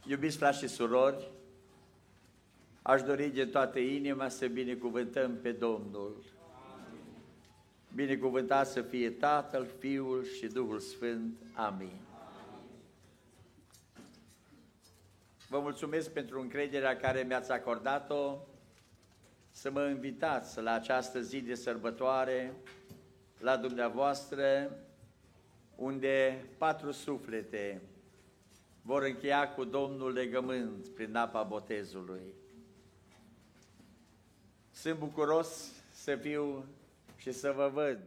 Iubiți frați și surori, aș dori din toată inima să binecuvântăm pe Domnul. Binecuvântat să fie Tatăl, Fiul și Duhul Sfânt. Amin. Vă mulțumesc pentru încrederea care mi-ați acordat-o să mă invitați la această zi de sărbătoare la dumneavoastră, unde 4 suflete vor încheia cu Domnul legământ prin apa botezului. Sunt bucuros să fiu și să vă văd,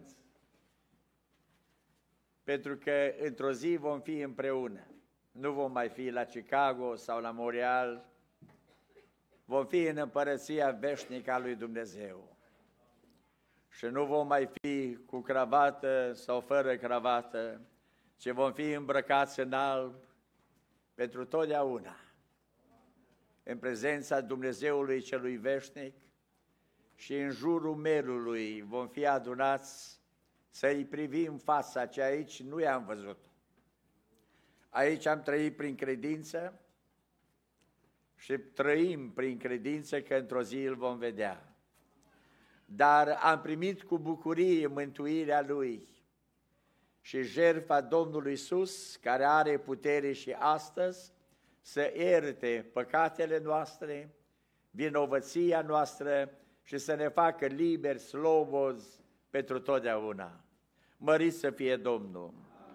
pentru că într-o zi vom fi împreună. Nu vom mai fi la Chicago sau la Montreal, vom fi în împărăția veșnică a lui Dumnezeu. Și nu vom mai fi cu cravată sau fără cravată, ci vom fi îmbrăcați în alb pentru totdeauna, în prezența Dumnezeului celui veșnic, și în jurul merului vom fi adunați să-i privim fața, ce aici nu i-am văzut. Aici am trăit prin credință și trăim prin credință că într-o zi îl vom vedea. Dar am primit cu bucurie mântuirea Lui și jertfa Domnului Iisus, care are putere și astăzi să ierte păcatele noastre, vinovăția noastră și să ne facă liberi, slobozi pentru totdeauna. Mărit să fie Domnul!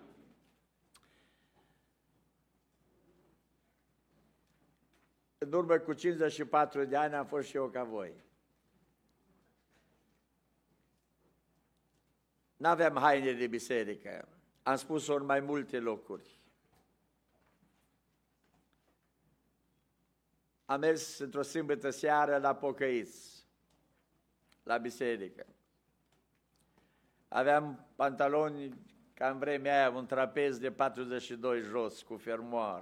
În urmă cu 54 de ani am fost și eu ca voi. N-aveam haine de biserică, am spus-o în mai multe locuri. Am mers într-o sâmbătă seară la pocăiți, la biserică. Aveam pantaloni, ca în vremea aia, un trapez de 42 jos, cu fermoar.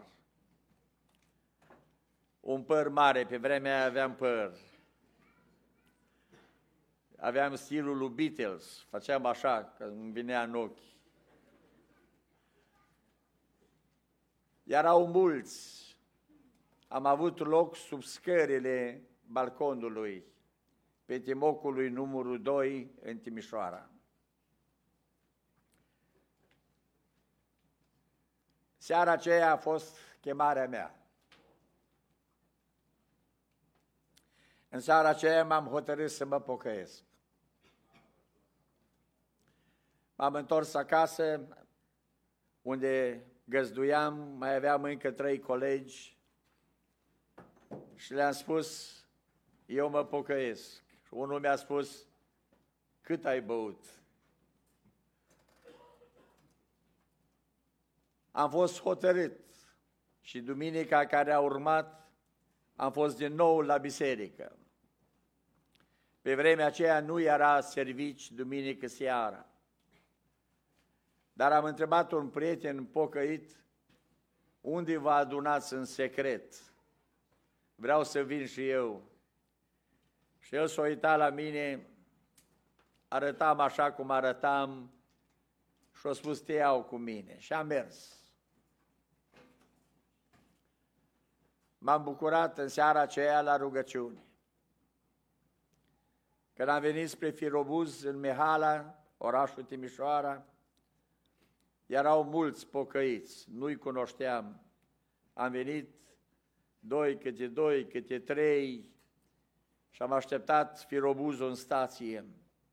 Un păr mare, pe vremea aia aveam păr. Aveam stilul lui Beatles, făceam așa, că îmi vinea în ochi. Erau mulți. Am avut loc sub scările balconului, pe Timocului numărul 2, în Timișoara. Seara aceea a fost chemarea mea. În seara aceea m-am hotărât să mă pocăiesc. M-am întors acasă, unde găzduiam, mai aveam încă 3 colegi și le-am spus, eu mă pocăiesc. Unul mi-a spus, cât ai băut? Am fost hotărât și duminica care a urmat am fost din nou la biserică. Pe vremea aceea nu era servici duminică seara. Dar am întrebat un prieten pocăit, unde vă adunați în secret? Vreau să vin și eu. Și el s-a uitat la mine, arătam așa cum arătam și a spus, te iau cu mine. Și am mers. M-am bucurat în seara aceea la rugăciune. Când am venit spre Firobuz, în Mihala, orașul Timișoara, erau mulți pocăiți, nu-i cunoșteam. Am venit 2 câte 3 și am așteptat Firobuzul în stație.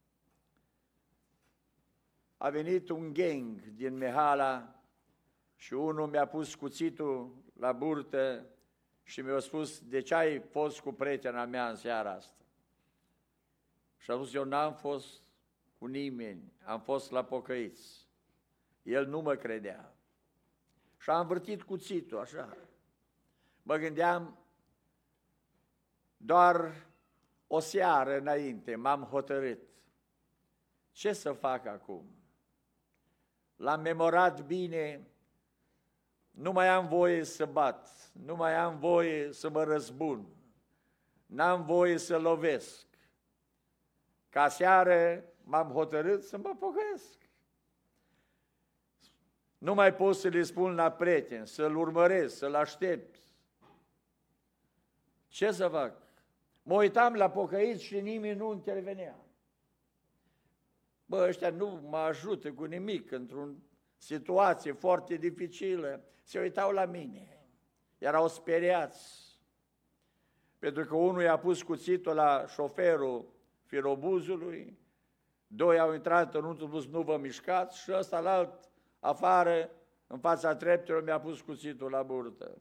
A venit un gang din Mihala și unul mi-a pus cuțitul la burtă și mi-a spus, de ce ai fost cu prietena mea în seara asta? Și am zis, eu n-am fost cu nimeni, am fost la pocăiți. El nu mă credea. Și am învârtit cuțitul, așa. Mă gândeam, doar o seară înainte m-am hotărât. Ce să fac acum? L-am memorat bine, nu mai am voie să bat, nu mai am voie să mă răzbun, n-am voie să lovesc. Ca seară m-am hotărât să mă pocăiesc. Nu mai pot să le spun la prieten, să-l urmăresc, să-l aștept. Ce să fac? Mă uitam la pocăiți și nimeni nu intervenea. Bă, ăștia nu mă ajută cu nimic într-o situație foarte dificilă. Se uitau la mine. Erau speriați. Pentru că unul i-a pus cuțitul la șoferul firobuzului, doi au intrat înăuntru, spus nu vă mișcați și ăsta la alt afară, în fața treptelor, mi-a pus cuțitul la burtă.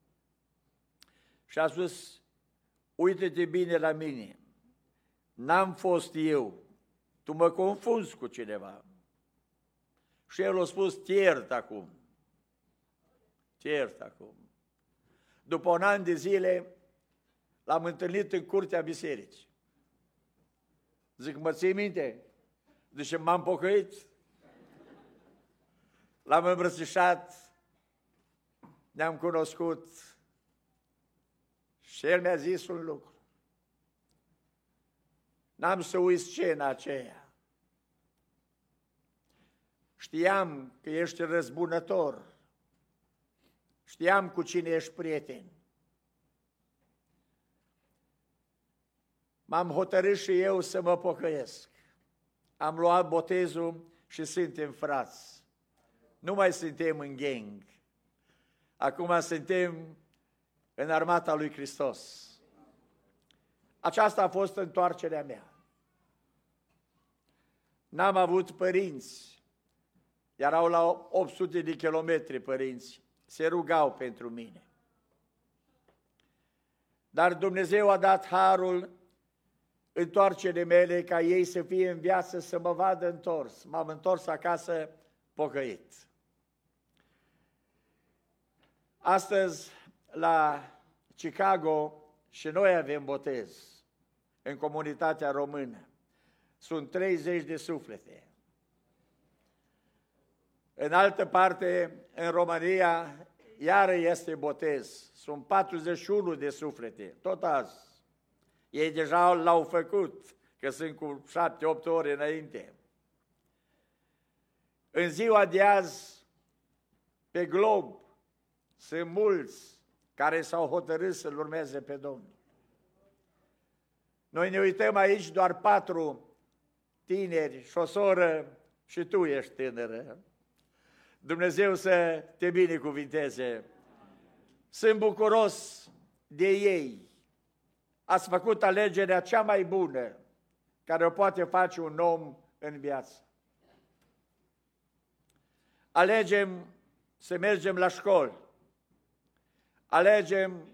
Și a spus, uite-te bine la mine, n-am fost eu, tu mă confunzi cu cineva. Și el a spus, te iert acum. Te iert acum. După un an de zile, l-am întâlnit în curtea bisericii. Zic, mă ții minte? Zice, m-am pocăit. L-am îmbrățișat, ne-am cunoscut și el mi-a zis un lucru. N-am să uit scena aceea. Știam că ești răzbunător. Știam cu cine ești prieten. M-am hotărât și eu să mă pocăiesc. Am luat botezul și suntem frați. Nu mai suntem în gang. Acum suntem în armata lui Hristos. Aceasta a fost întoarcerea mea. N-am avut părinți. Erau la 800 de kilometri părinți. Se rugau pentru mine. Dar Dumnezeu a dat harul întoarcerii mele ca ei să fie în viață, să mă vadă întors. M-am întors acasă pocăit. Astăzi, la Chicago, și noi avem botez în comunitatea română. Sunt 30 de suflete. În altă parte, în România, iară este botez. Sunt 41 de suflete, tot azi. Ei deja l-au făcut, că sunt cu 7-8 ore înainte. În ziua de azi, pe glob, sunt mulți care s-au hotărât să-L urmeze pe Domnul. Noi ne uităm aici doar 4 tineri și o soră și tu ești tânără. Dumnezeu să te binecuvinteze. Sunt bucuros de ei. Ați făcut alegerea cea mai bună care o poate face un om în viață. Alegem să mergem la școli. Alegem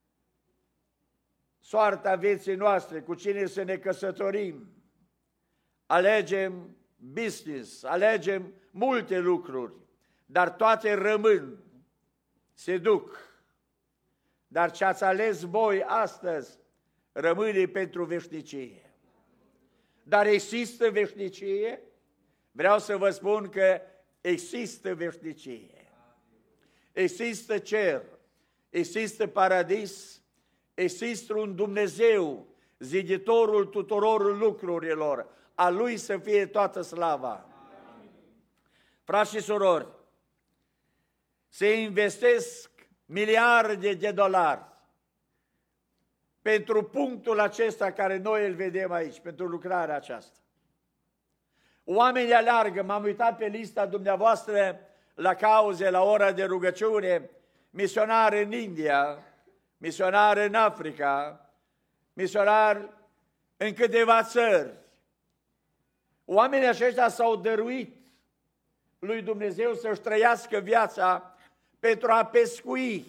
soarta vieții noastre, cu cine să ne căsătorim. Alegem business, alegem multe lucruri, dar toate rămân, se duc. Dar ce ați ales voi astăzi rămâne pentru veșnicie. Dar există veșnicie? Vreau să vă spun că există veșnicie. Există cer, există paradis, există un Dumnezeu, ziditorul tuturor lucrurilor, a Lui să fie toată slava. Frați și surori, se investesc miliarde de dolari pentru punctul acesta care noi îl vedem aici, pentru lucrarea aceasta. Oamenii aleargă, m-am uitat pe lista dumneavoastră la cauze, la ora de rugăciune, misionari în India, misionari în Africa, misionari în câteva țări. Oamenii aceștia s-au dăruit lui Dumnezeu să-și trăiască viața pentru a pescui.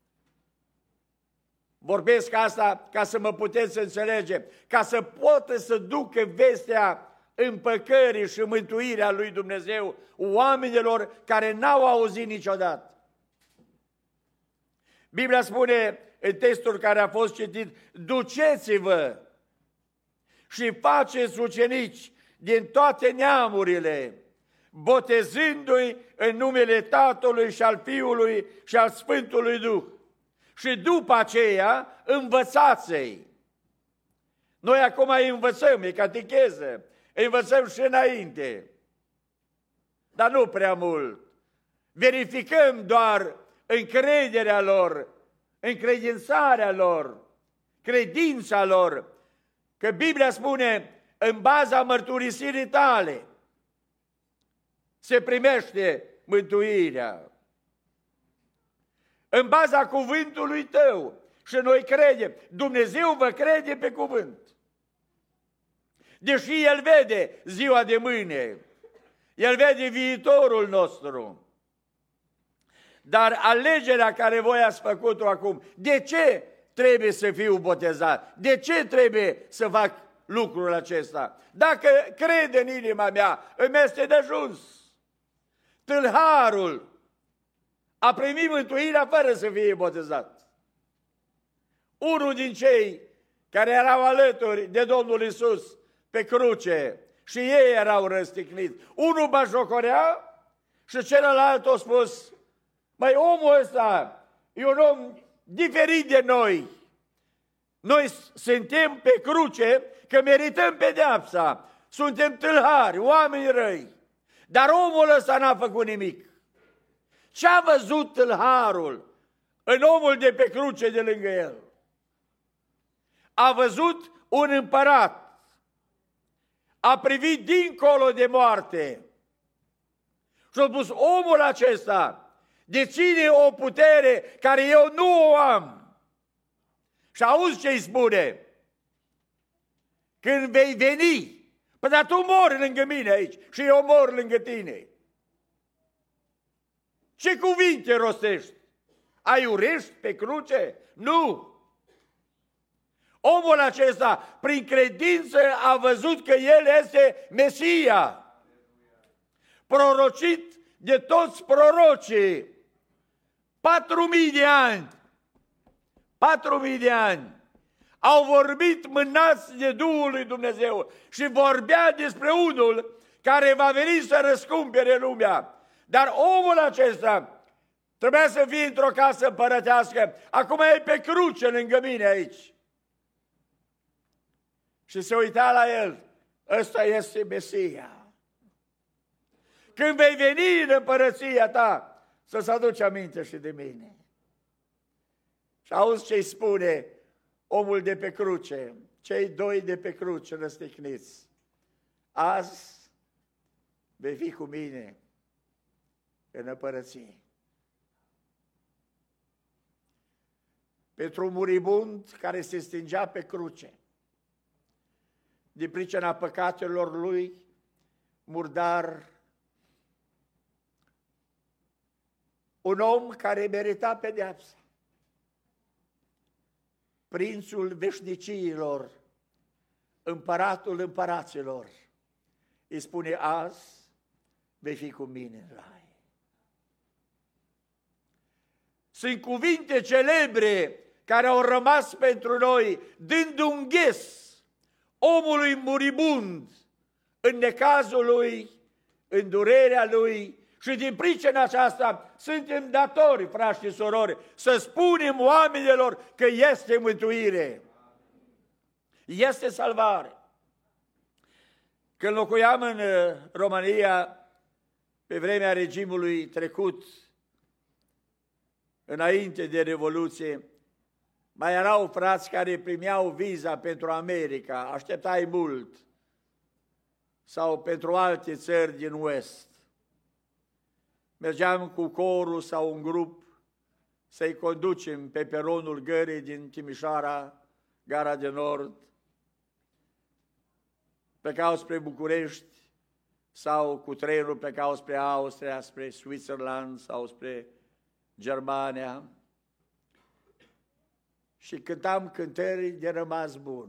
Vorbesc asta ca să mă puteți înțelege, ca să poată să ducă vestea împăcării și mântuirea lui Dumnezeu oamenilor care n-au auzit niciodată. Biblia spune în textul care a fost citit, duceți-vă și faceți ucenici din toate neamurile, botezându-i în numele Tatălui și al Fiului și al Sfântului Duh. Și după aceea învățați-i. Noi acum îi învățăm, e catecheză, îi învățăm și înainte, dar nu prea mult. Verificăm doar încrederea lor, încredințarea lor, credința lor, că Biblia spune, în baza mărturisirii tale se primește mântuirea. În baza cuvântului tău. Și noi credem. Dumnezeu vă crede pe cuvânt. Deși El vede ziua de mâine. El vede viitorul nostru. Dar alegerea care voi ați făcut-o acum, de ce trebuie să fiu botezat? De ce trebuie să fac lucrul acesta? Dacă crede în inima mea, îmi este de ajuns. Tâlharul a primit mântuirea fără să fie botezat. Unul din cei care erau alături de Domnul Iisus pe cruce și ei erau răstigniți. Unul bajocorea și celălalt a spus, măi, omul ăsta e un om diferit de noi. Noi suntem pe cruce că merităm pedeapsa. Suntem tâlhari, oameni răi. Dar omul ăsta n-a făcut nimic. Ce-a văzut tâlharul în omul de pe cruce de lângă el? A văzut un împărat. A privit dincolo de moarte. Și a spus, omul acesta deține o putere care eu nu o am. Și auzi ce îi spune? Când vei veni, păi dar tu mori lângă mine aici și eu mor lângă tine. Ce cuvinte rostești? Ai urești pe cruce? Nu! Omul acesta, prin credință, a văzut că El este Mesia. Prorocit de toți prorocii. 4.000 de ani. 4.000 de ani. Au vorbit mânați de Duhul lui Dumnezeu și vorbea despre unul care va veni să răscumpere lumea. Dar omul acesta trebuia să fie într-o casă împărătească. Acum e pe cruce lângă mine aici. Și se uita la el. Ăsta este Mesia. Când vei veni în împărăția ta, să-ți aduci aminte și de mine. Și auzi ce-i spune omul de pe cruce, cei doi de pe cruce răstigniți. Azi vei fi cu mine în împărăție. Pentru un muribund care se stingea pe cruce, din pricina păcatelor lui, murdar, un om care merita pedeapsa, prințul veșniciilor, împăratul împăraților, îi spune, azi vei fi cu mine în rai. Sunt cuvinte celebre care au rămas pentru noi, dând un ghes omului muribund în necazul lui, în durerea lui. Și din pricina aceasta suntem datori, frați și surori, să spunem oamenilor că este mântuire. Este salvare. Când locuiam în România, pe vremea regimului trecut, înainte de Revoluție, mai erau frați care primeau viza pentru America, așteptai mult, sau pentru alte țări din West. Mergeam cu corul sau un grup să-i conducem pe peronul gării din Timișoara, Gara de Nord, plecau spre București sau cu trenul plecau spre Austria, spre Switzerland sau spre Germania și cântam cântări de rămas bun.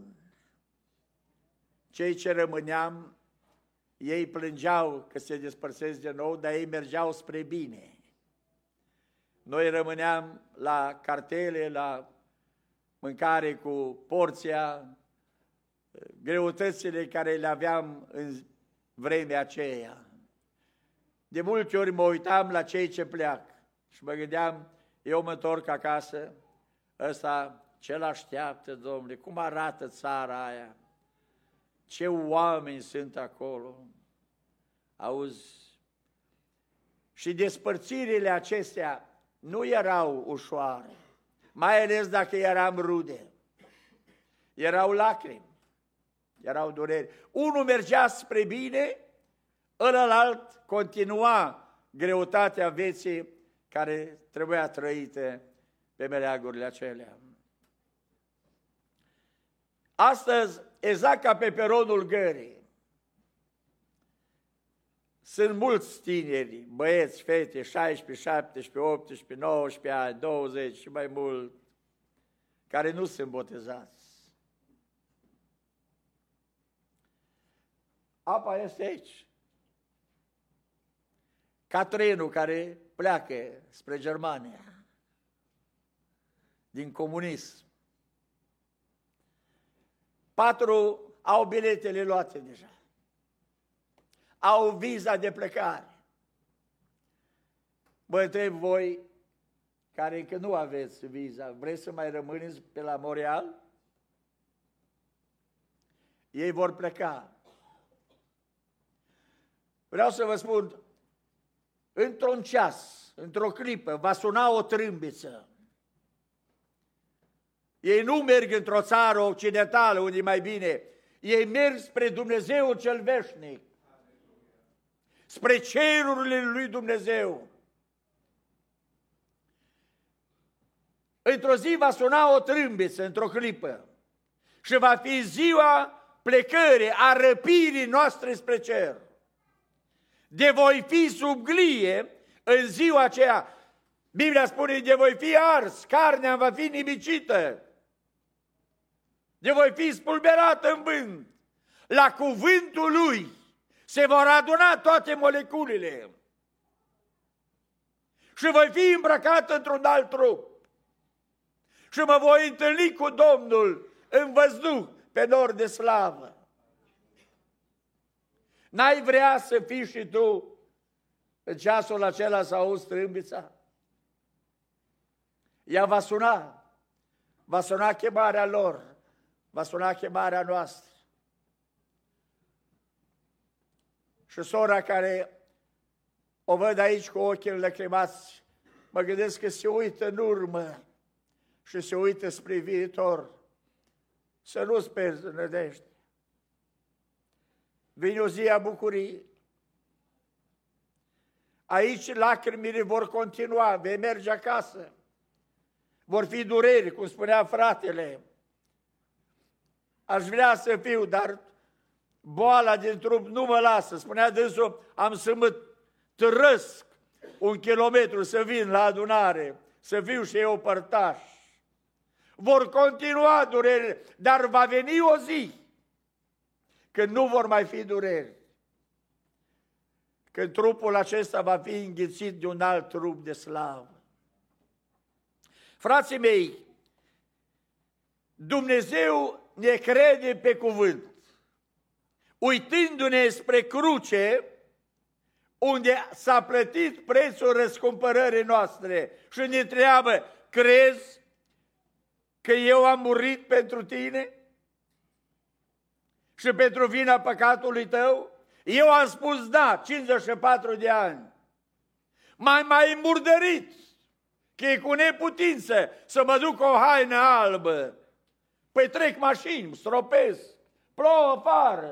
Cei ce rămâneam, ei plângeau că se despărțesc de nou, dar ei mergeau spre bine. Noi rămâneam la cartele, la mâncare cu porția, greutățile care le aveam în vremea aceea. De multe ori mă uitam la cei ce pleacă și mă gândeam, eu mă întorc acasă, ăsta ce-l așteaptă, Domnule, cum arată țara aia, ce oameni sunt acolo, auzi? Și despărțirile acestea nu erau ușoare, mai ales dacă eram rude. erau lacrimi, erau dureri. Unul mergea spre bine, ălălalt continua greutatea vieții care trebuia trăite pe meleagurile acelea. Astăzi, exact ca pe peronul gării, sunt mulți tineri, băieți, fete, 16, 17, 18, 19 ani, 20 și mai mult, care nu sunt botezați. Apa este aici. Ca trenul care pleacă spre Germania, din comunism. 4 au biletele luate deja. Au viza de plecare. Vă întreb voi, care încă nu aveți viza, vreți să mai rămâneți pe la Montreal? Ei vor pleca. Vreau să vă spun, într-un ceas, într-o clipă, va suna o trâmbiță. Ei nu merg într-o țară occidentală, unde e mai bine. Ei merg spre Dumnezeu cel veșnic, spre cerurile lui Dumnezeu. Într-o zi va suna o trâmbiță, într-o clipă, și va fi ziua plecării, a răpirii noastre spre cer. De voi fi sub glie în ziua aceea. Biblia spune, de voi fi ars, carnea va fi nimicită, de voi fi spulberată în vânt. La cuvântul lui se vor aduna toate moleculele și voi fi îmbrăcat într-un alt trup și mă voi întâlni cu Domnul în văzduh pe nor de slavă. N-ai vrea să fii și tu în ceasul acela să auzi trâmbița? Ea va suna chemarea lor, va suna chemarea noastră. Și sora care o văd aici cu ochii înlăcrimați, mă gândesc că se uită în urmă și se uită spre viitor. Să nu-ți pierzi nădejde. Vine o zi a bucuriei. Aici lacrimile vor continua, vei merge acasă. Vor fi dureri, cum spunea fratele. Aș vrea să fiu, dar boala din trup nu mă lasă. Spunea dânsul, am să mă trăsc 1 kilometru să vin la adunare, să fiu și eu părtaș. Vor continua durerile, dar va veni o zi când nu vor mai fi dureri. Când trupul acesta va fi înghițit de un alt trup de slavă. Frații mei, Dumnezeu ne crede pe cuvânt, uitându-ne spre cruce, unde s-a plătit prețul răscumpărării noastre și ne întreabă, crezi că eu am murit pentru tine și pentru vina păcatului tău? Eu am spus da, 54 de ani. M-ai murdărit, că e cu neputință să mă duc cu o haină albă. Păi trec mașini, stropesc, plouă afară.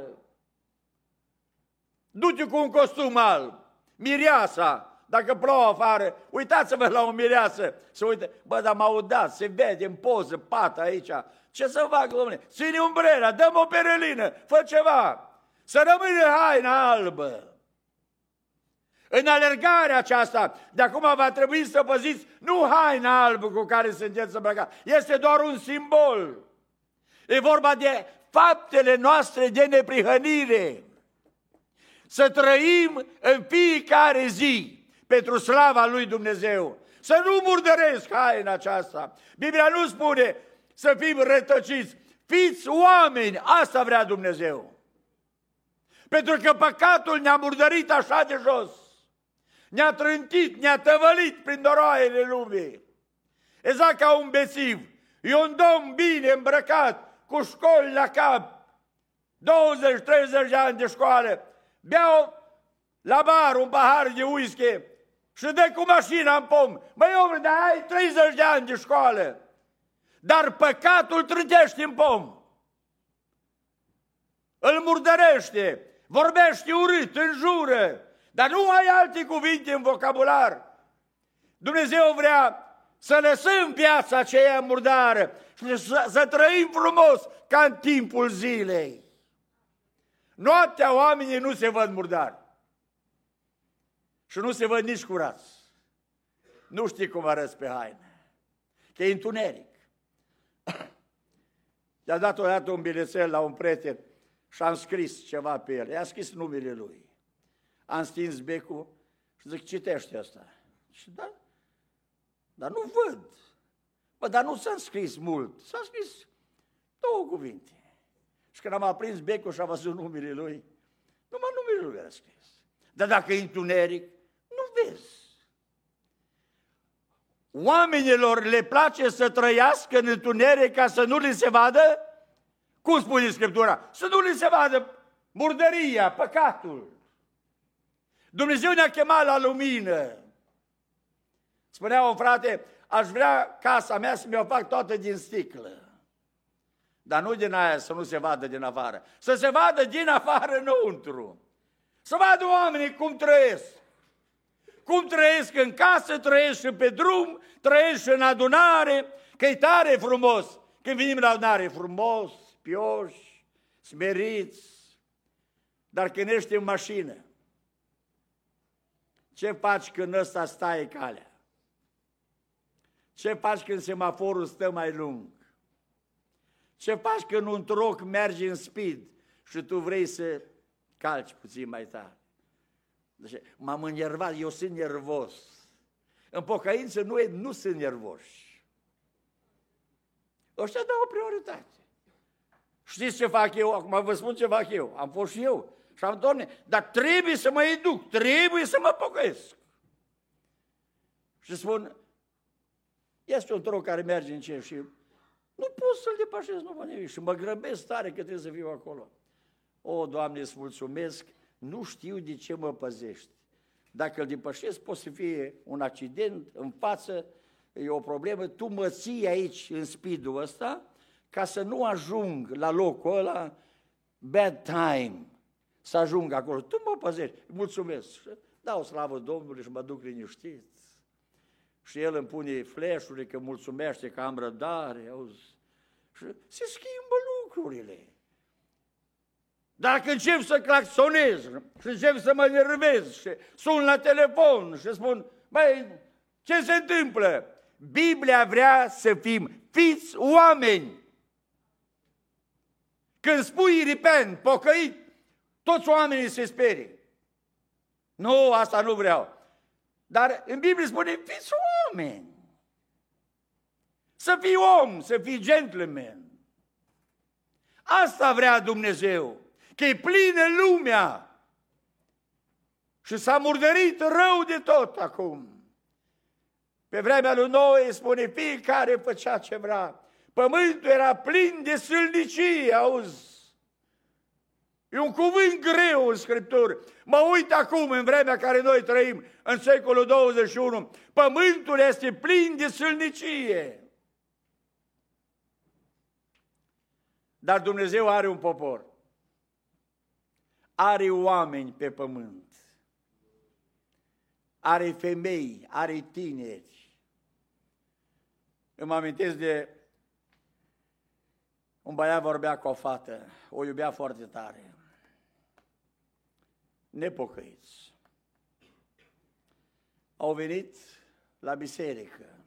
Du-te cu un costum alb, mireasa, dacă plouă afară, uitați-vă la o mireasă, să uite, bă, dar m-au dat, se vede în poză, pata aici, ce să fac, domnule? Ține umbrela, dă-mi o perelină, fă ceva, să rămâne haina albă. În alergarea aceasta, de acum va trebui să păziți nu haina albă cu care sunteți îmbrăcați, este doar un simbol. E vorba de faptele noastre de neprihănire. Să trăim în fiecare zi pentru slava lui Dumnezeu. Să nu murdăresc haina aceasta. Biblia nu spune să fim rătăciți. Fiți oameni, asta vrea Dumnezeu. Pentru că păcatul ne-a murdărit așa de jos. Ne-a trântit, ne-a tăvălit prin noroaiele lumii. Exact ca un bețiv. E un domn bine îmbrăcat, cu școli la cap, 20-30 de ani de școală, beau la bar un pahar de whisky și dă cu mașina în pom. Măi, omule, dar ai 30 de ani de școală, dar păcatul trântește în pom. îl murdărește, vorbește urât, înjură, dar nu ai alte cuvinte în vocabular. Dumnezeu vrea să lăsăm viața aceea murdară și să trăim frumos ca în timpul zilei. Noaptea oamenii nu se văd murdari și nu se văd nici curați. Nu știi cum arăți pe haină, că e întuneric. I-a dat odată un bilețel la un prieten și am scris ceva pe el. I-a scris numele lui. Am stins becul și zic, citește asta. Și da, dar nu văd. Bă, dar nu s-a scris mult. S-a scris 2 cuvinte. Și când am aprins becul și am văzut numele lui, numai numele lui era scris. Dar dacă e întuneric, nu vezi. Oamenilor le place să trăiască în întuneric ca să nu li se vadă, cum spune Scriptura, să nu li se vadă murdăria, păcatul. Dumnezeu ne-a chemat la lumină. Spunea un frate, aș vrea casa mea să mi-o fac toată din sticlă. Dar nu din aia să nu se vadă din afară. Să se vadă din afară înăuntru. Să vadă oamenii cum trăiesc. Cum trăiesc în casă, trăiesc și pe drum, trăiesc și în adunare, că e tare frumos. Când venim la adunare, frumos, pioși, smeriți. Dar când ești în mașină, ce faci când ăsta stai calea? Ce faci când semaforul stă mai lung? Ce faci când un troc merge în speed și tu vrei să calci puțin mai tare? Deci, m-am înervat, eu sunt nervos. În pocăință nu sunt nervoși. Ăștia dau o prioritate. Știți ce fac eu? Acum vă spun ce fac eu. Am fost și eu. Și am Doamne, dar trebuie să mă educ, trebuie să mă pocăiesc. Și spun, este un troc care merge încet și nu pot să-l depășesc, nu mă nimic. Și mă grăbesc tare că trebuie să fiu acolo. O, Doamne, îți mulțumesc, nu știu de ce mă păzești. Dacă îl depășesc, poate să fie un accident în față, e o problemă, tu mă ții aici în speed-ul ăsta ca să nu ajung la locul ăla bad time, să ajung acolo. Tu mă păzești, mulțumesc. Dau slavă Domnului și mă duc liniștit. Și el îmi pune flash-urile că mulțumește că am răbdare, auzi. Și se schimbă lucrurile. Dacă încep să claxonez și încep să mă nervez și sun la telefon și spun, băi, ce se întâmplă? Biblia vrea să fim fiți oameni. Când spui repent, pocăit, toți oamenii se sperie. Nu, asta nu vreau. Dar în Biblie spune, fiți oameni. Să fii om, să fii gentleman. Asta vrea Dumnezeu, că e plină lumea. Și s-a murdărit rău de tot acum. Pe vremea lui Noe spune, fiecare făcea ce vrea. Pământul era plin de sâlnicie, auzi. E un cuvânt greu în Scriptură. Mă uit acum, în vremea care noi trăim, în secolul 21, pământul este plin de sâlnicie. Dar Dumnezeu are un popor. Are oameni pe pământ. Are femei, are tineri. Îmi amintesc de un băiat vorbea cu o fată, o iubea foarte tare. Nepocăiți. Au venit la biserică.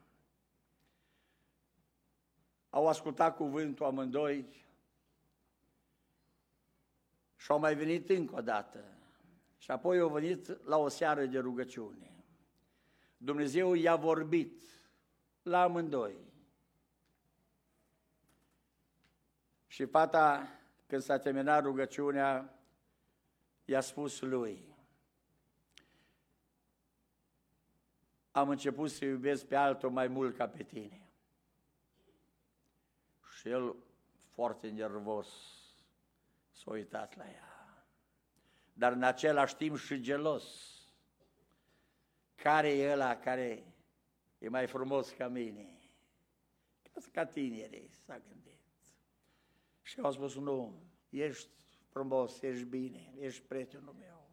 Au ascultat cuvântul amândoi și au mai venit încă o dată. Și apoi au venit la o seară de rugăciune. Dumnezeu i-a vorbit la amândoi. Și fata, când s-a terminat rugăciunea, i-a spus lui, am început să iubesc pe altul mai mult ca pe tine. Și el, foarte nervos, s-a uitat la ea. Dar în același timp și gelos. Care e ăla care e mai frumos ca mine? Ca tinerii, s-a gândit. Și au spus, nu, ești frumos, ești bine, ești prietenul meu.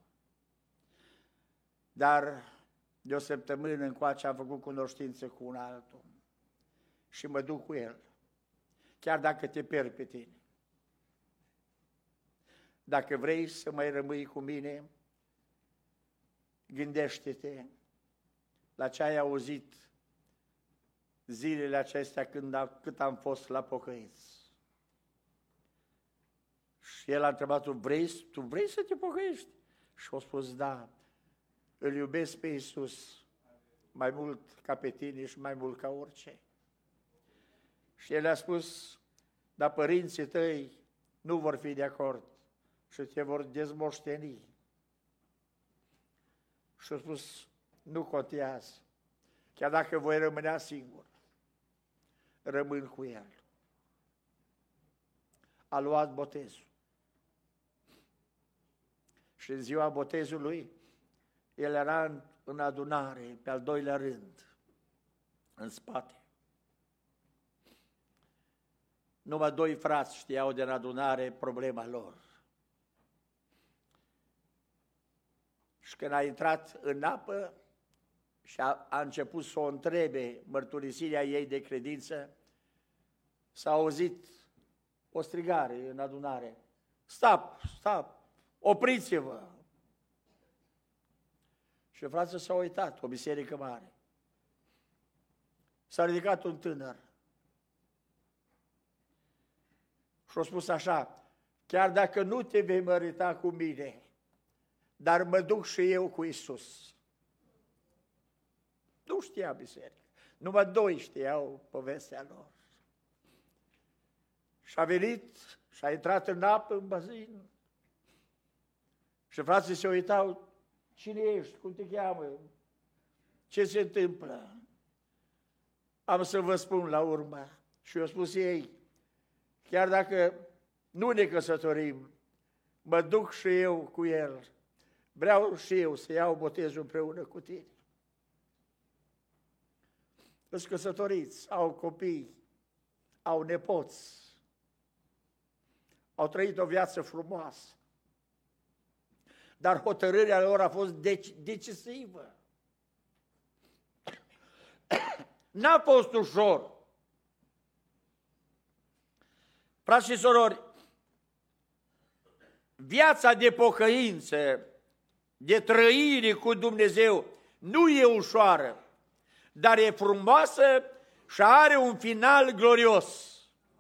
Dar de o săptămână încoace am făcut cunoștință cu un altul și mă duc cu el, chiar dacă te pierd pe tine. Dacă vrei să mai rămâi cu mine, gândește-te la ce ai auzit zilele acestea cât am fost la pocăiți. Și el a întrebat, tu vrei să te pocăiești? Și a spus, da, îl iubesc pe Iisus mai mult ca pe tine și mai mult ca orice. Și el a spus, dar părinții tăi nu vor fi de acord și te vor dezmoșteni. Și a spus, nu contează, chiar dacă voi rămâne singur, rămân cu el. A luat botezul. Și în ziua botezului, el era în adunare, pe al doilea rând, în spate. Numai 2 frați știau din adunare problema lor. Și când a intrat în apă și a început să o întrebe mărturisirea ei de credință, s-a auzit o strigare în adunare. Stop, opriți-vă! Și frații s-au uitat, o biserică mare. S-a ridicat un tânăr și a spus așa, chiar dacă nu te vei mărita cu mine, dar mă duc și eu cu Iisus. Nu știa biserica, numai 2 știau povestea lor. Și a venit și a intrat în apă, în bazin. Și frații se uitau, cine ești, cum te cheamă, ce se întâmplă? Am să vă spun la urmă. Și eu spus ei, chiar dacă nu ne căsătorim, mă duc și eu cu el. Vreau și eu să iau botezul împreună cu tine. Îți căsătoriți, au copii, au nepoți, au trăit o viață frumoasă. Dar hotărârea lor a fost decisivă. N-a fost ușor. Frați și sorori, viața de pocăință, de trăire cu Dumnezeu, nu e ușoară, dar e frumoasă și are un final glorios.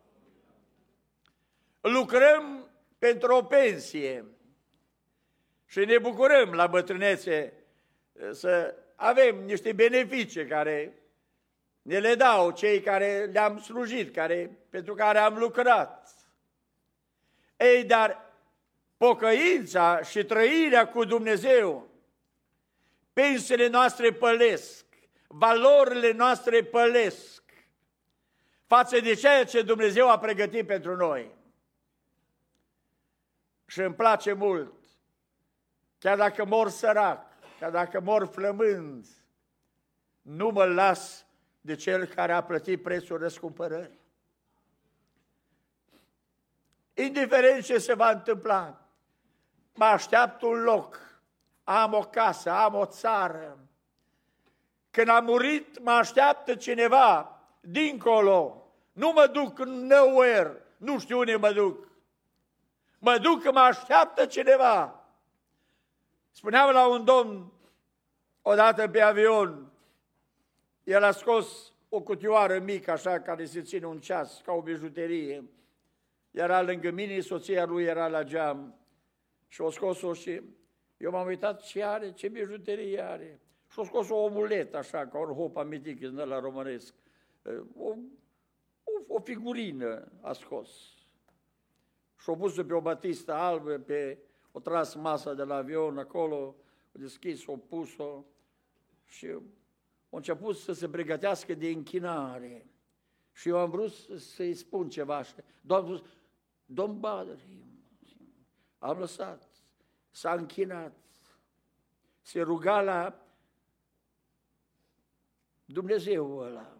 Lucrăm pentru o pensie și ne bucurăm la bătrânețe să avem niște beneficii care ne le dau cei care le-am slujit, pentru care am lucrat. Ei, dar pocăința și trăirea cu Dumnezeu, pensiile noastre pălesc, valorile noastre pălesc față de ceea ce Dumnezeu a pregătit pentru noi. Și îmi place mult, chiar dacă mor sărac, chiar dacă mor flămând, nu mă las de Cel care a plătit prețul răscumpărării. Indiferent ce se va întâmpla, mă așteaptă un loc, am o casă, am o țară. Când am murit, mă așteaptă cineva dincolo. Nu mă duc nowhere, nu știu unde mă duc. Mă duc că mă așteaptă cineva. Spuneam la un domn, odată pe avion, el a scos o cutioară mică, așa, care se ține un ceas, ca o bijuterie. Era lângă mine, soția lui era la geam și o scos-o și eu m-am uitat ce are, ce bijuterie are. Și o scos o omuletă, așa, ca un hop amitic, în ăla românesc. O figurină a scos. Și o pus pe o batistă albă, o tras masa de la avion acolo, o deschis, o pus-o și a început să se pregătească de închinare. Și eu am vrut să-i spun ceva așa. Don't bother him. Am lăsat. S-a închinat. Se ruga la Dumnezeu ăla.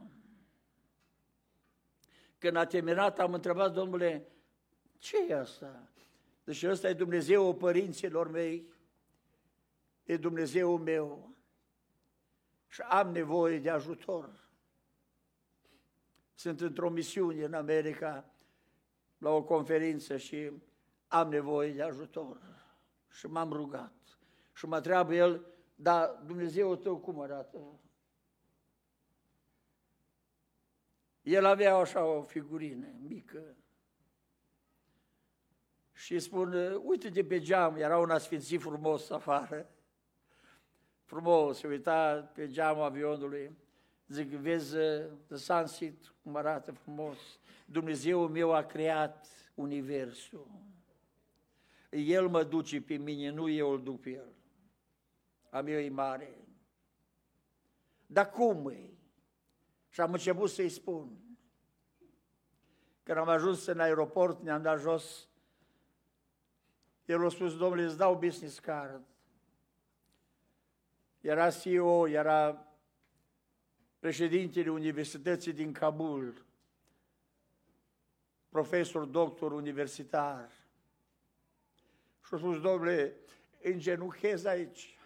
Când a terminat, am întrebat, domnule, ce e asta? Deci ăsta e Dumnezeul părinților mei, e Dumnezeul meu și am nevoie de ajutor. Sunt într-o misiune în America, la o conferință și am nevoie de ajutor. Și m-am rugat. Și mă întreabă el, dar Dumnezeul tău cum arată? El avea așa o figurină mică. Și spun, uite-te pe geam, era un asfințit frumos afară. Frumos, se uita pe geamul avionului. Zic, vezi, the sunset, cum arată frumos. Dumnezeul meu a creat universul. El mă duce pe mine, nu eu îl duc pe el. A meu e mare. Dar cum e? Și am început să-i spun. Când am ajuns în aeroport, ne-am dat jos. El a spus, domnule, îți dau business card. Era CEO, era președintele Universității din Kabul, profesor, doctor universitar. Și a spus, domnule, îngenuchez aici.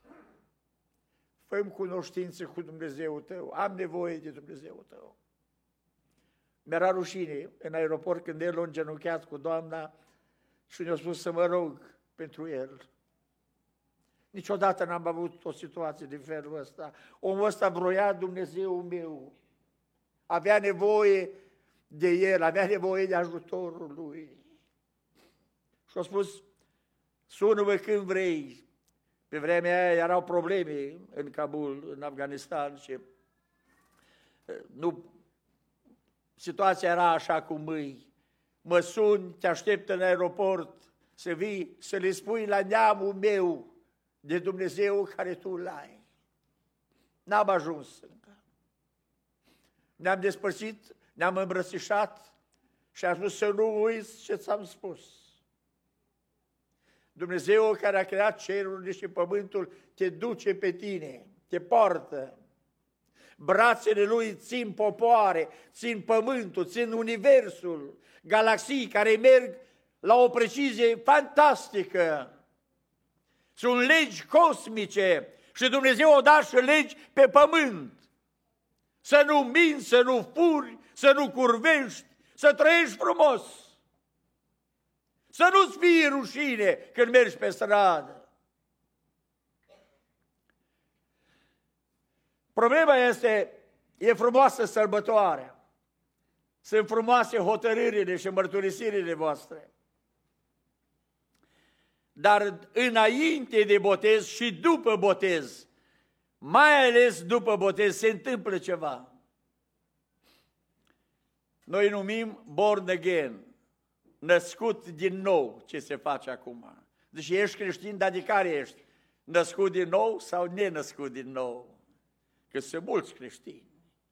Fă-mi cunoștință cu Dumnezeul tău, am nevoie de Dumnezeul tău. Mi-era rușine în aeroport când el a îngenunchiat cu doamna și ne-a spus să mă rog pentru el. Niciodată n-am avut o situație de felul ăsta. Omul ăsta vroia Dumnezeul meu. Avea nevoie de el, avea nevoie de ajutorul lui. Și a spus, sună-mă când vrei. Pe vremea aia erau probleme în Kabul, în Afganistan și situația era așa cum îi. Mă suni, te aștept în aeroport să vii, să le spui la neamul meu de Dumnezeu care tu îl ai. N-am ajuns încă. Ne-am despărțit, ne-am îmbrățișat și am spus să nu uiți ce ți-am spus. Dumnezeu care a creat cerurile și pământul te duce pe tine, te poartă. Brațele lui țin popoare, țin pământul, țin universul, galaxii care merg la o precizie fantastică. Sunt legi cosmice și Dumnezeu o da și legi pe pământ. Să nu minți, să nu furi, să nu curvești, să trăiești frumos. Să nu-ți fie rușine când mergi pe stradă. Problema este, e frumoasă sărbătoarea. Sunt frumoase hotărârile și mărturisirile voastre. Dar înainte de botez și după botez, mai ales după botez, se întâmplă ceva. Noi numim born again, născut din nou, ce se face acum. Deci ești creștin, dar de care ești? Născut din nou sau nenăscut din nou? Că sunt mulți creștini.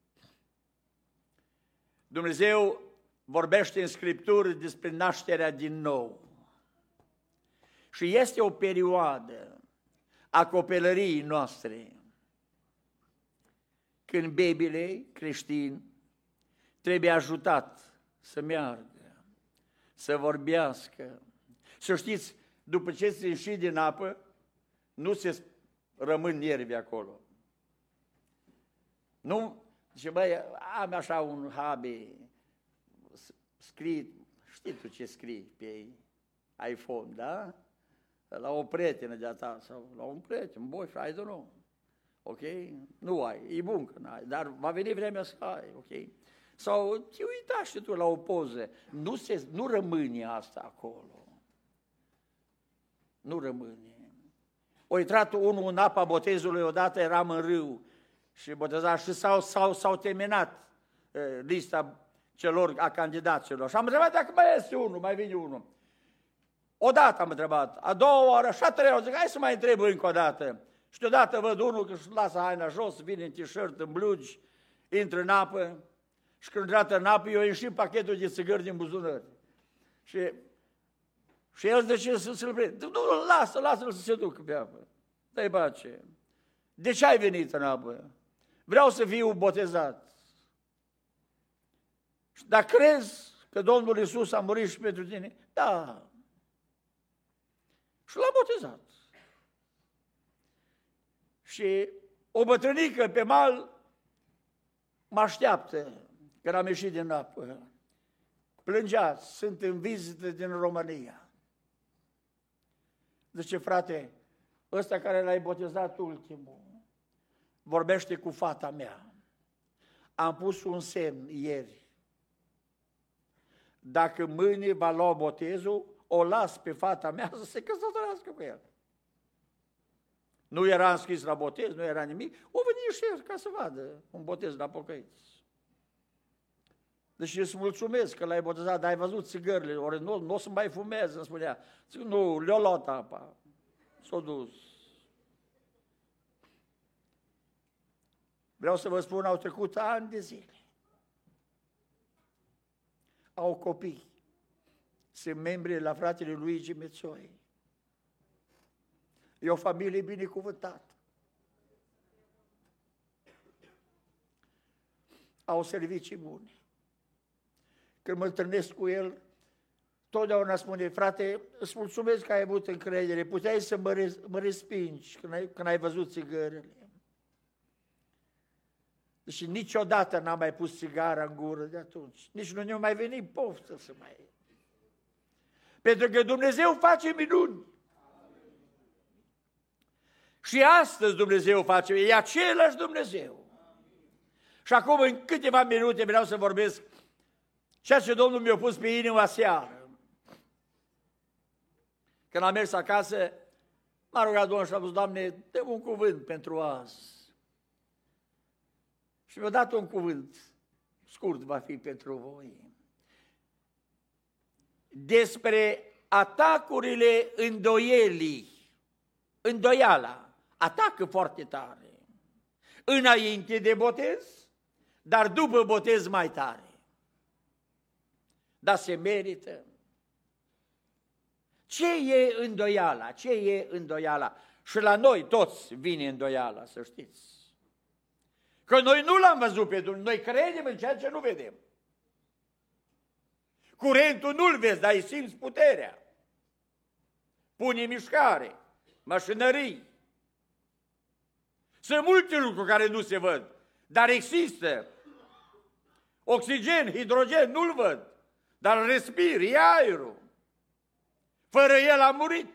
Dumnezeu vorbește în Scripturi despre nașterea din nou. Și este o perioadă a copilăriei noastre când babyele creștin trebuie ajutat să meargă, să vorbească. Să știți, după ce se ieși din apă, nu se rămân nervi acolo. Nu, zice, băi, am așa un hobby, scrii, știi tu ce scrii pe iPhone, da? La o prietenă de-a ta sau la un prieten, un boyfriend, I don't know. Ok? Nu ai, e bun că n-ai, dar va veni vremea să ai, ok? Sau te uita și tu la o poză, nu rămâne asta acolo. Nu rămâne. O intrat unul în apa botezului, odată eram în râu și botezat și s-au terminat lista celor, a candidaților. Și am întrebat dacă mai este unul, mai vine unul. Odată am întrebat, a doua oară, și a treia oară, zic, hai să mai întreb încă o dată. Și deodată văd unul că își lasă haina jos, vine în t-shirt, în blugi, intră în apă și când intră în apă, eu ieșim pachetul de țigări din buzunar. Și el zice să-l prinde. Nu, lasă-l să se ducă pe apă. Dă-i pace. De ce ai venit în apă? Vreau să fiu botezat. Dar crezi că Domnul Iisus a murit și pentru tine? Da. Și l-a botezat. Și o bătrânică pe mal mă așteaptă când am ieșit din apă. Plângea, sunt în vizită din România. Zice, frate, ăsta care l-ai botezat ultimul, vorbește cu fata mea. Am pus un semn ieri. Dacă mâine va lua botezul, o las pe fata mea să se căsătorească cu el. Nu era înscris la botez, nu era nimic. O veni și el ca să vadă un botez la pocăiți. Deci îți mulțumesc că l-ai botezat, dar ai văzut țigările, ori nu o să mai fumeze, îmi spunea. Zic, nu, le-a luat apa, s-a dus. Vreau să vă spun, au trecut ani de zile. Au copii. Sunt membri la fratele Luigi Mețoi. E o familie binecuvântată. Au servicii bune. Când mă întâlnesc cu el, totdeauna spune, frate, îți mulțumesc că ai avut încredere, puteai să mă respingi când ai văzut țigările. Și niciodată n-am mai pus țigara în gură de atunci. Nici nu ne-a mai venit poftă să mai... Pentru că Dumnezeu face minuni. Și astăzi Dumnezeu face, e același Dumnezeu. Și acum, în câteva minute, vreau să vorbesc ceea ce Domnul mi-a pus pe inimă aseară. Când am mers acasă, m-a rugat Domnul și a spus, Doamne, dă un cuvânt pentru azi. Și mi-a dat un cuvânt, scurt va fi pentru voi, despre atacurile îndoiala, atacă foarte tare, înainte de botez, dar după botez mai tare. Dar se merită. Ce e îndoiala? Ce e îndoiala? Și la noi toți vine îndoiala, să știți. Că noi nu l-am văzut pe Dumnezeu, noi credem în ceea ce nu vedem. Curentul nu-l vezi, dar îi simți puterea. Pune mișcare, mașinării. Sunt multe lucruri care nu se văd, dar există. Oxigen, hidrogen, nu-l văd, dar respir, e aerul. Fără el am murit.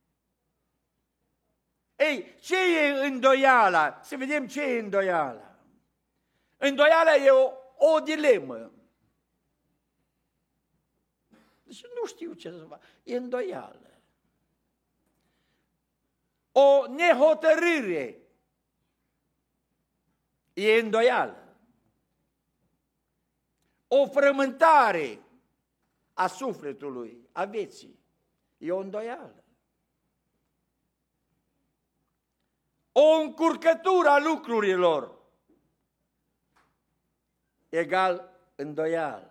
Ei, ce e îndoiala? Să vedem ce e îndoiala. Îndoiala e o dilemă. Deci nu știu ce să fac. E îndoială. O nehotărâre. E îndoială. O frământare a sufletului, a vieții. E o îndoială. O încurcătură a lucrurilor. Egal îndoială.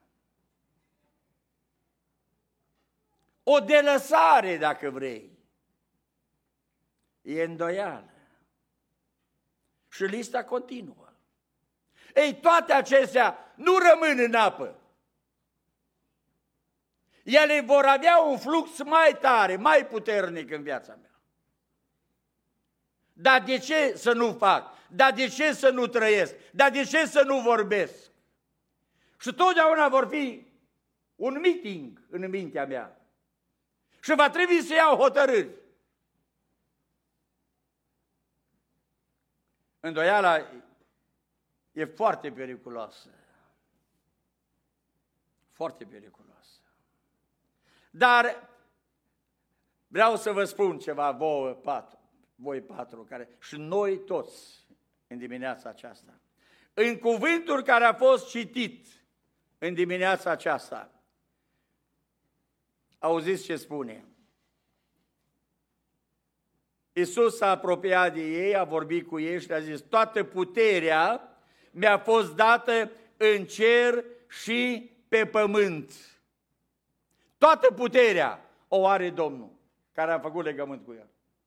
O delăsare, dacă vrei. E îndoială. Și lista continuă. Ei, toate acestea nu rămân în apă. Ele vor avea un flux mai tare, mai puternic în viața mea. Dar de ce să nu fac? Dar de ce să nu trăiesc? Dar de ce să nu vorbesc? Și totdeauna vor fi un meeting în mintea mea. Și va trebui să iau hotărâri. Îndoiala e foarte periculoasă. Foarte periculoasă. Dar vreau să vă spun ceva voi patru, care, și noi toți în dimineața aceasta. În cuvântul care a fost citit în dimineața aceasta, auziți ce spune? Iisus s-a apropiat de ei, a vorbit cu ei și le-a zis, toată puterea mi-a fost dată în cer și pe pământ. Toată puterea o are Domnul, care a făcut legământ cu el.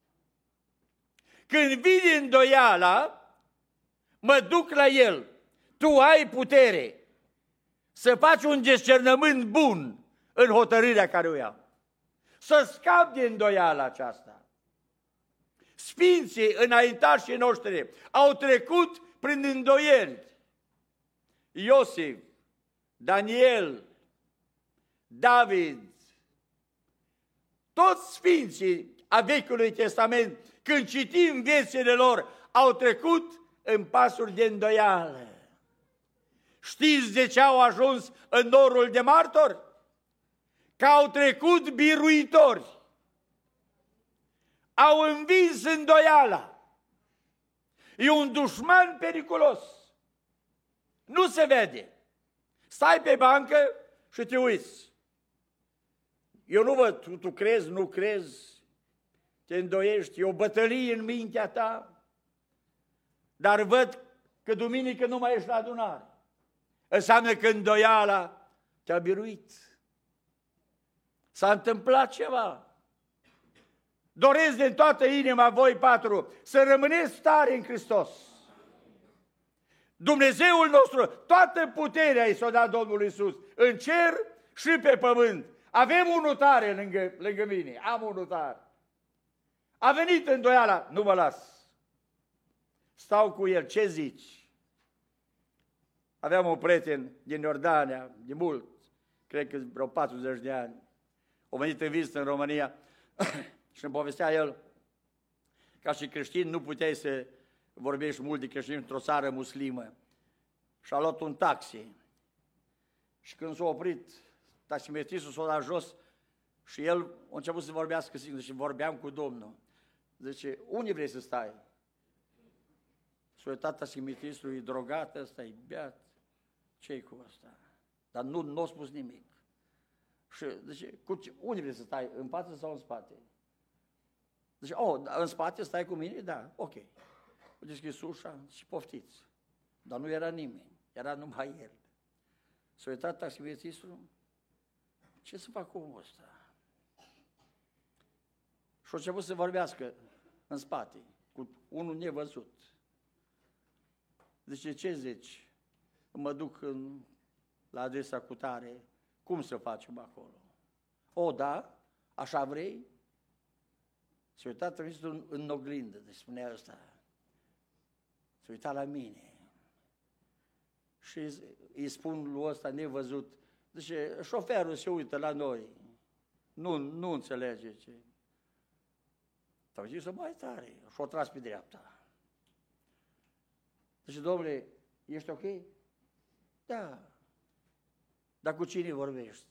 Când vine îndoiala, mă duc la el. Tu ai putere să faci un discernământ bun în hotărârea care o iau. să scap din îndoiala aceasta. Sfinții înaintașii noștri au trecut prin îndoieli. Iosif, Daniel, David, toți sfinții a Vechiului Testament, când citim viețile lor, au trecut în pasuri de îndoială. Știți de ce au ajuns în norul de martori? Că au trecut biruitori. Au învins îndoiala. E un dușman periculos. Nu se vede. Stai pe bancă și te uiți. Eu nu văd, tu crezi, nu crezi, te îndoiești, e o bătălie în mintea ta, dar văd că duminică nu mai ești la adunare. Înseamnă că îndoiala te-a biruit. S-a întâmplat ceva. Doresc din toată inima voi patru să rămâneți tari în Hristos. Dumnezeul nostru, toată puterea i s-a dat Domnul Iisus, în cer și pe pământ. Avem unul tare lângă mine, am unul tare. A venit îndoiala, nu mă las. Stau cu el, ce zici? Aveam un prieten din Iordania, de mult, cred că vreo 40 de ani. A venit în vizită în România și îmi povestea el, ca și creștin nu puteai să vorbești mult de creștini într-o țară muslimă. Și a luat un taxi. Și când s-a oprit, taximetristul s-a dat jos și el a început să vorbească singur și vorbeam cu Domnul. Zice, unde vrei să stai? S-a uitat taximetristul, e drogat, ăsta e beat. Ce-i cu ăsta? Dar nu a spus nimic. Și zice, unde vrei să stai? În față sau în spate? Zice, în spate stai cu mine? Da, ok. A deschis ușa și poftiți. Dar nu era nimeni, era numai el. S-a uitat taximetristul, ce să fac cu omul ăsta? Și a început să vorbească în spate, cu unul nevăzut. Zice, ce zici? Mă duc la adresa cutare, cum să facem acolo? O, da? Așa vrei? S-a uitat taximetristul în oglindă, deci spunea ăsta. S-a uitat la mine. Și îi spun lui ăsta nevăzut, zice, șoferul se uită la noi, nu înțelege ce. S-au zis mai tare și-o tras pe dreapta. Zice, domnule, ești ok? Da. Dar cu cine vorbești?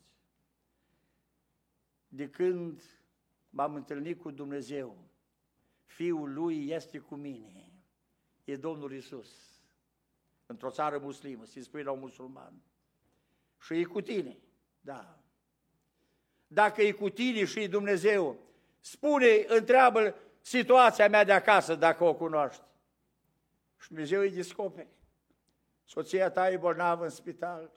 De când m-am întâlnit cu Dumnezeu, Fiul Lui este cu mine, e Domnul Iisus. Într-o țară muslimă, să-i spui la un musulman. Și e cu tine, da. Dacă e cu tine și e Dumnezeu, spune, întreabă situația mea de acasă, dacă o cunoști. Și Dumnezeu îi descoperi. Soția ta e bolnavă în spital.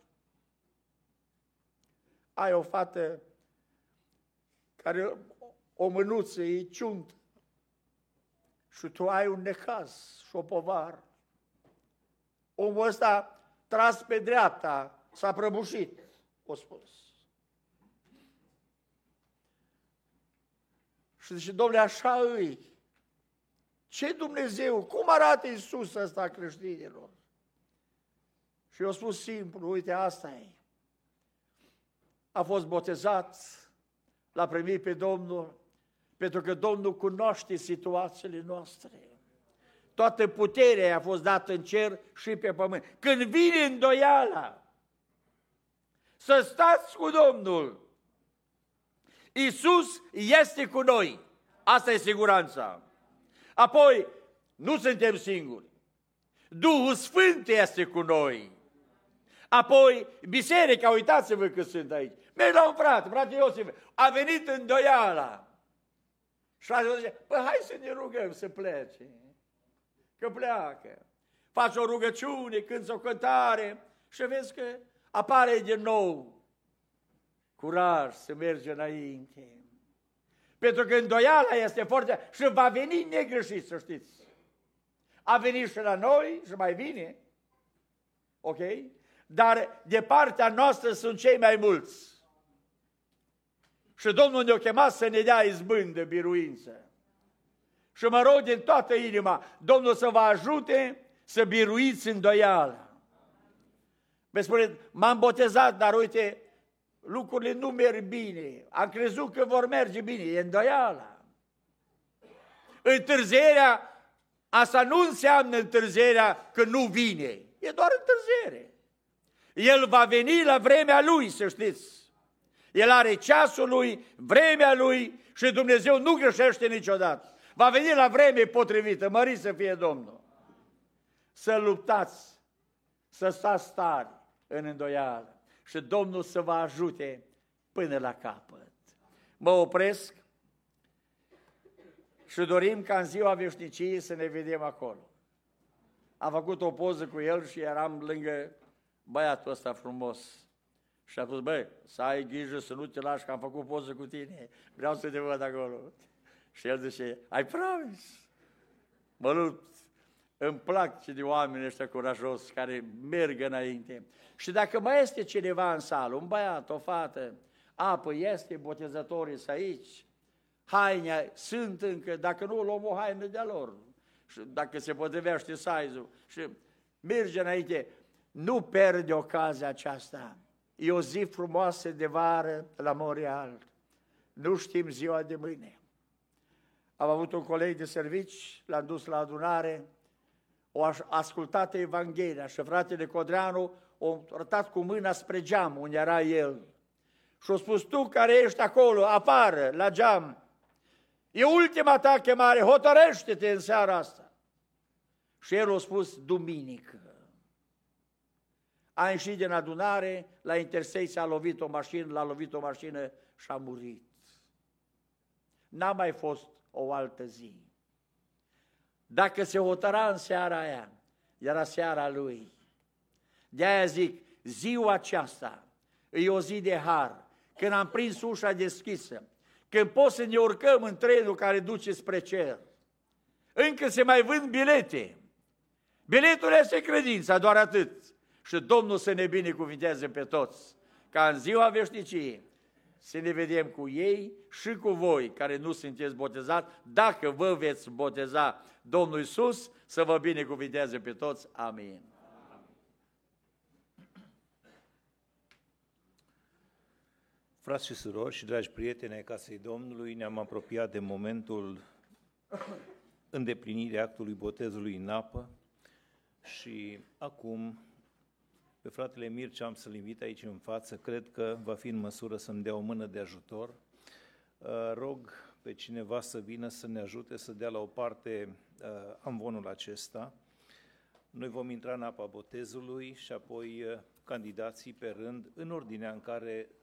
Ai o fată care o mânuță e ciuntă. Și tu ai un necaz și o povară. Omul ăsta tras pe dreapta, s-a prăbușit, o spus. Și zice, domnule, așa îi. Ce Dumnezeu? Cum arată Iisus ăsta creștinilor? Și eu spus simplu, uite, asta e. A fost botezat, l-a primit pe Domnul, pentru că Domnul cunoaște situațiile noastre. Toată puterea a fost dată în cer și pe pământ. Când vine îndoiala, să stați cu Domnul. Iisus este cu noi. Asta e siguranța. Apoi, nu suntem singuri. Duhul Sfânt este cu noi. Apoi, biserica, uitați-vă că sunt aici. Merg la un frate Iosif, a venit îndoiala. Și fratele zice, păi hai să ne rugăm să plece. Că pleacă. Faci o rugăciune, cânți o cântare și vezi că apare din nou curaj să mergi înainte. Pentru că îndoiala este foarte și va veni negreșit, să știți. A venit și la noi și mai vine. Ok? Dar de partea noastră sunt cei mai mulți. Și Domnul ne-a chemat să ne dea izbândă, biruință. Și mă rog din toată inima, Domnul să vă ajute să biruiți îndoiala. Vă spune, m-am botezat, dar uite, lucrurile nu merg bine. Am crezut că vor merge bine, e îndoiala. Întârzierea, asta nu înseamnă întârzierea că nu vine, e doar întârziere. El va veni la vremea Lui, să știți. El are ceasul Lui, vremea Lui și Dumnezeu nu greșește niciodată. Va veni la vreme potrivită, mărit să fie Domnul. Să luptați, să stați tari în îndoială și Domnul să vă ajute până la capăt. Mă opresc și dorim ca în ziua veșniciei să ne vedem acolo. Am făcut o poză cu el și eram lângă băiatul ăsta frumos. Și a spus, băi, să ai grijă să nu te lași, că am făcut poză cu tine, vreau să te văd acolo. Și el zice, I promise. Mă lupt, îmi plac de oameni ăștia curajos care merg înainte. Și dacă mai este cineva în sală, un băiat, o fată, apă este, botezătorii sunt aici, haine sunt încă, dacă nu luăm o haină de-a lor, și dacă se potrivește size-ul și merge înainte, nu pierde ocazia aceasta. E o zi frumoasă de vară la Montreal. Nu știm ziua de mâine. Am avut un coleg de servici, l-am dus la adunare, o ascultat Evanghelia și fratele Codreanu o arătat cu mâna spre geam, unde era el. Și a spus, tu care ești acolo, apară la geam. E ultima ta chemare, hotărăște-te în seara asta. Și el a spus, duminică. A ieșit din adunare, la intersecție l-a lovit o mașină și a murit. N-a mai fost o altă zi. Dacă se hotăra în seara aia, era seara lui. De-aia zic, ziua aceasta e o zi de har, când am prins ușa deschisă, când pot să ne urcăm în trenul care duce spre cer. Încă se mai vând bilete. Biletul este credința, doar atât. Și Domnul să ne binecuvinteze pe toți, ca în ziua veșniciei să ne vedem cu ei și cu voi care nu sunteți botezați, dacă vă veți boteza, Domnul Iisus să vă binecuvinteze pe toți. Amin. Frați și surori și dragi prieteni ai casei Domnului, ne-am apropiat de momentul îndeplinirii actului botezului în apă și acum pe fratele Mircea am să-l invit aici în față, cred că va fi în măsură să-mi dea o mână de ajutor. Rog pe cineva să vină să ne ajute să dea la o parte amvonul acesta. Noi vom intra în apa botezului și apoi candidații pe rând, în ordinea în care